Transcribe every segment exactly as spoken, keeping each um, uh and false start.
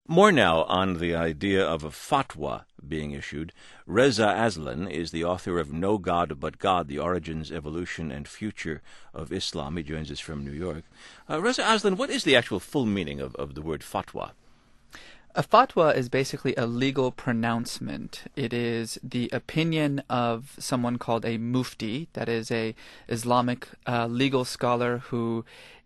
More now on the idea of a fatwa being issued. Reza Aslan is the author of No God But God, The Origins, Evolution, and Future of Islam. He joins us from New York. Uh, Reza Aslan, what is the actual full meaning of, of the word fatwa? A fatwa is basically a legal pronouncement. It is the opinion of someone called a mufti, that is a Islamic uh, legal scholar who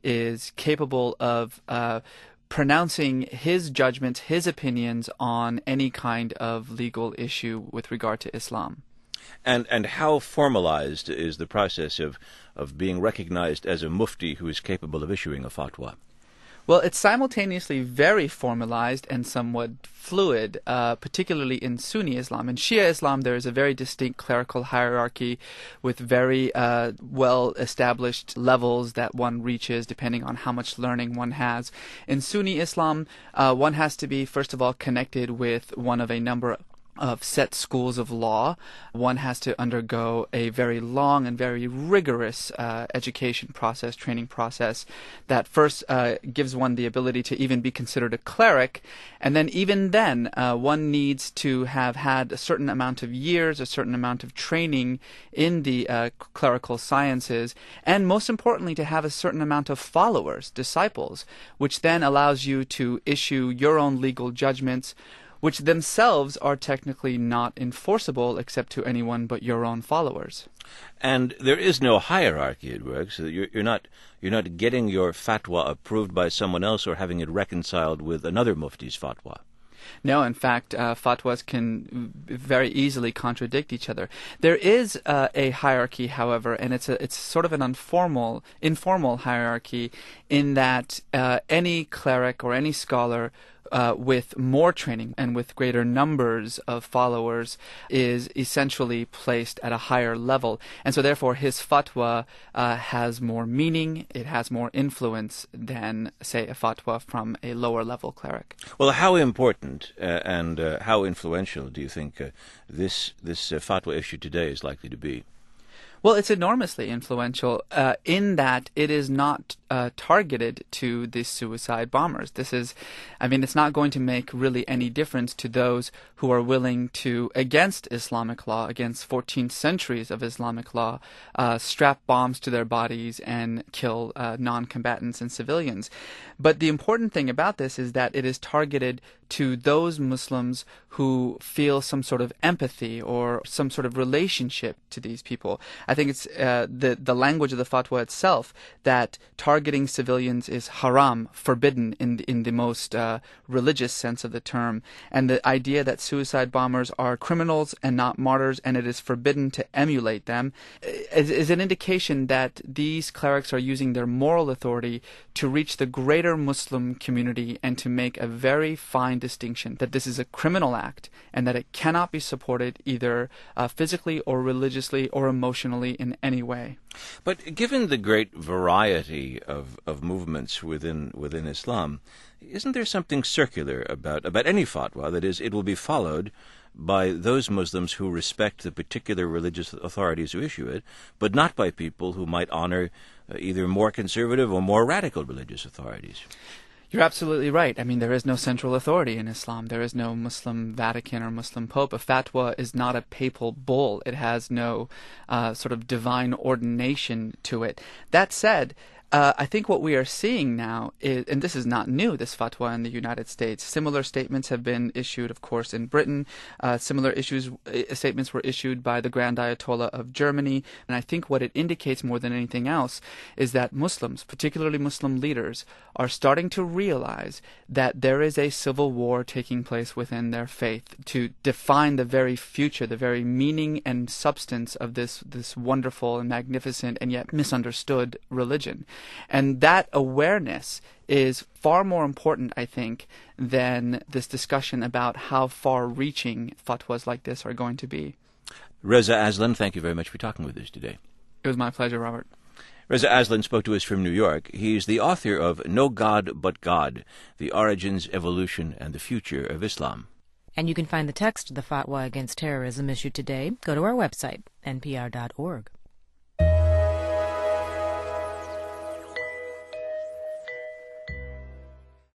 is capable of uh, pronouncing his judgments, his opinions on any kind of legal issue with regard to Islam. And and how formalized is the process of, of being recognized as a mufti who is capable of issuing a fatwa? Well, it's simultaneously very formalized and somewhat fluid, uh, particularly in Sunni Islam. In Shia Islam, there is a very distinct clerical hierarchy with very uh, well-established levels that one reaches depending on how much learning one has. In Sunni Islam, uh, one has to be, first of all, connected with one of a number of set schools of law. One has to undergo a very long and very rigorous uh, education process, training process, that first uh, gives one the ability to even be considered a cleric. And then even then, uh, one needs to have had a certain amount of years, a certain amount of training in the uh, clerical sciences, and most importantly, to have a certain amount of followers, disciples, which then allows you to issue your own legal judgments, which themselves are technically not enforceable except to anyone but your own followers. And there is no hierarchy, it works. So you're, you're not you're not getting your fatwa approved by someone else or having it reconciled with another mufti's fatwa. No, in fact, uh, fatwas can very easily contradict each other. There is uh, a hierarchy, however, and it's a, it's sort of an informal, informal hierarchy in that uh, any cleric or any scholar Uh, with more training and with greater numbers of followers is essentially placed at a higher level. And so therefore his fatwa uh, has more meaning, it has more influence than, say, a fatwa from a lower level cleric. Well, how important uh, and uh, how influential do you think uh, this, this uh, fatwa issue today is likely to be? Well, it's enormously influential uh, in that it is not uh, targeted to the suicide bombers. This is, I mean, it's not going to make really any difference to those who are willing to, against Islamic law, against fourteen centuries of Islamic law, uh, strap bombs to their bodies and kill uh, non-combatants and civilians. But the important thing about this is that it is targeted to those Muslims who feel some sort of empathy or some sort of relationship to these people. I think it's uh, the the language of the fatwa itself that targeting civilians is haram, forbidden in the, in the most uh, religious sense of the term, and the idea that suicide bombers are criminals and not martyrs, and it is forbidden to emulate them, is, is an indication that these clerics are using their moral authority to reach the greater Muslim community and to make a very fine distinction that this is a criminal act and that it cannot be supported either uh, physically or religiously or emotionally in any way. But given the great variety of, of movements within within Islam, isn't there something circular about, about any fatwa? That is, it will be followed by those Muslims who respect the particular religious authorities who issue it, but not by people who might honor uh, either more conservative or more radical religious authorities. You're absolutely right. I mean, there is no central authority in Islam. There is no Muslim Vatican or Muslim Pope. A fatwa is not a papal bull. It has no uh, sort of divine ordination to it. That said, Uh, I think what we are seeing now is, and this is not new, this fatwa in the United States. Similar statements have been issued, of course, in Britain. Uh, similar issues, uh, statements were issued by the Grand Ayatollah of Germany. And I think what it indicates more than anything else is that Muslims, particularly Muslim leaders, are starting to realize that there is a civil war taking place within their faith to define the very future, the very meaning and substance of this, this wonderful and magnificent and yet misunderstood religion. And that awareness is far more important, I think, than this discussion about how far-reaching fatwas like this are going to be. Reza Aslan, thank you very much for talking with us today. It was my pleasure, Robert. Reza Aslan spoke to us from New York. He's the author of No God But God, The Origins, Evolution, and the Future of Islam. And you can find the text of the Fatwa Against Terrorism issued today. Go to our website, N P R dot org.